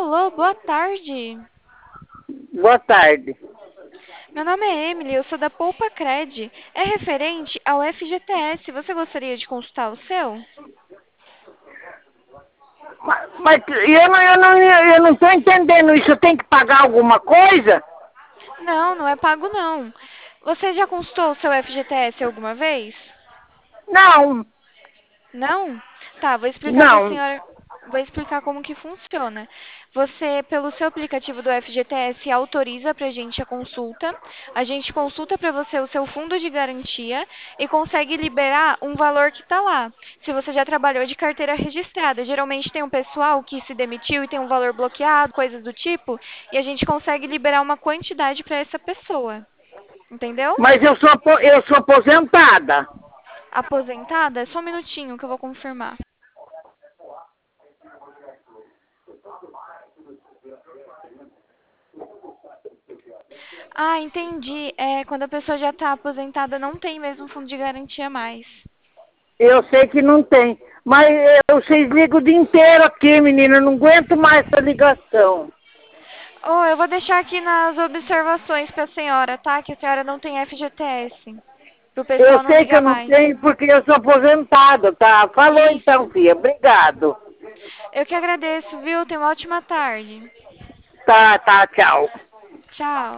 Alô, boa tarde. Boa tarde. Meu nome é Emily, eu sou da Poupa Cred. É referente ao FGTS. Você gostaria de consultar o seu? Mas eu não estou entendendo isso. Eu tenho que pagar alguma coisa? Não, não é pago não. Você já consultou o seu FGTS alguma vez? Não, Não? Tá, vou explicar para a não. senhora, vou explicar como que funciona. Você, pelo seu aplicativo do FGTS, autoriza para a gente consulta para você o seu fundo de garantia e consegue liberar um valor que está lá. Se você já trabalhou de carteira registrada, geralmente tem um pessoal que se demitiu e tem um valor bloqueado, coisas do tipo, e a gente consegue liberar uma quantidade para essa pessoa. Entendeu? Mas eu sou aposentada. Aposentada? Só um minutinho que eu vou confirmar. Ah, entendi. É, quando a pessoa já está aposentada, não tem mesmo fundo de garantia mais. Eu sei que não tem. Mas vocês ligam o dia inteiro aqui, menina. Eu não aguento mais essa ligação. Oh, eu vou deixar aqui nas observações para a senhora, tá? Que a senhora não tem FGTS. Para o Eu pessoal não sei que eu ligar não mais. tenho porque eu sou aposentada, tá? Falou então, Isso. filha. Obrigado. Eu que agradeço, viu? Tenha uma ótima tarde. Tá, tchau. Tchau.